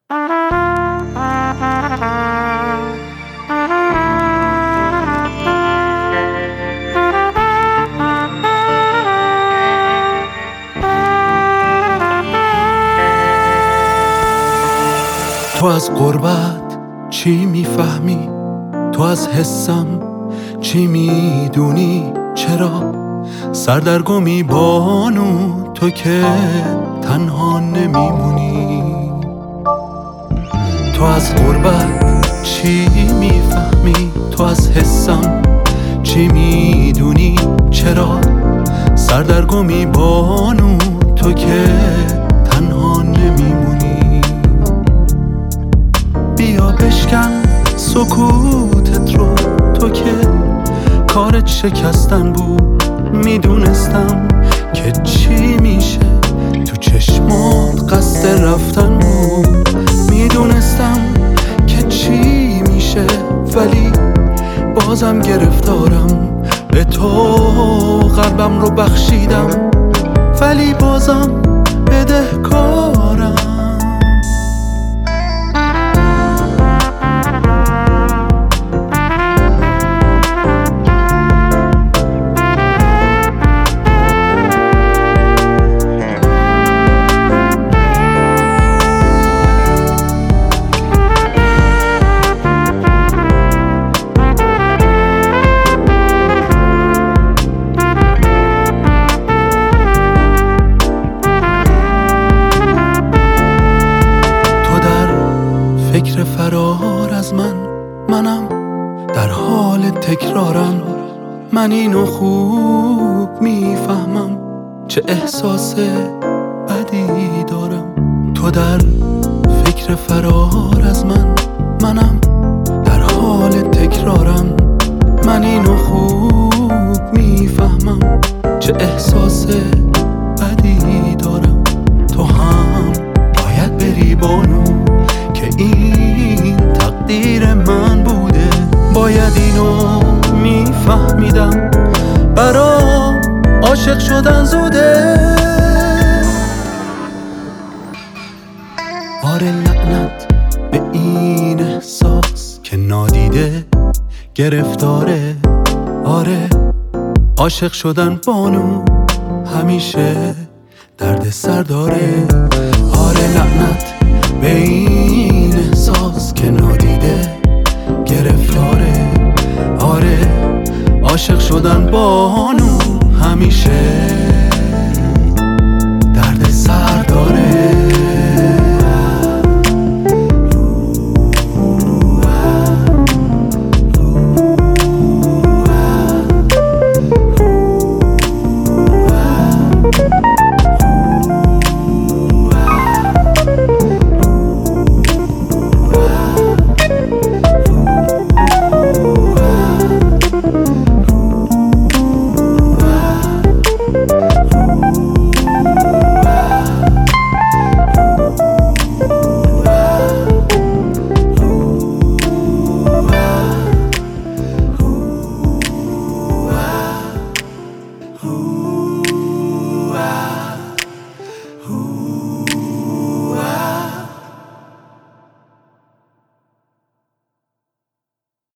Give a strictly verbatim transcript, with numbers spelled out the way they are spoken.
تو از غربت چی میفهمی؟ تو از حسم چی میدونی؟ چرا سردرگمی بانو تو که تنها نمیمونی؟ تو از غربت چی میفهمی؟ تو از حسم چی میدونی؟ چرا سردرگمی بانو تو که تنها نمیمونی؟ بیا بشکن سکوتت رو، تو که کارت شکستن بود. میدونستم که چی میشه، تو چشمات قصد رفتن بود. میدونستم که چی میشه، ولی بازم گرفتارم. به تو قلبم رو بخشیدم، ولی بازم بدهکارم. فکر فرار از من، منم در حال تکرارم. من اینو خوب میفهمم چه احساس بدی دارم. تو در فکر فرار از من، منم در حال تکرارم. من اینو خوب میفهمم چه احساس بدی دارم. تو هم باید بری بانو که این تقدیر من بوده. باید اینو میفهمیدم، برام عاشق شدن زوده. آره لعنت به این احساس که نادیده گرفتاره. آره عاشق شدن بانو همیشه درد سر داره. آره لعنت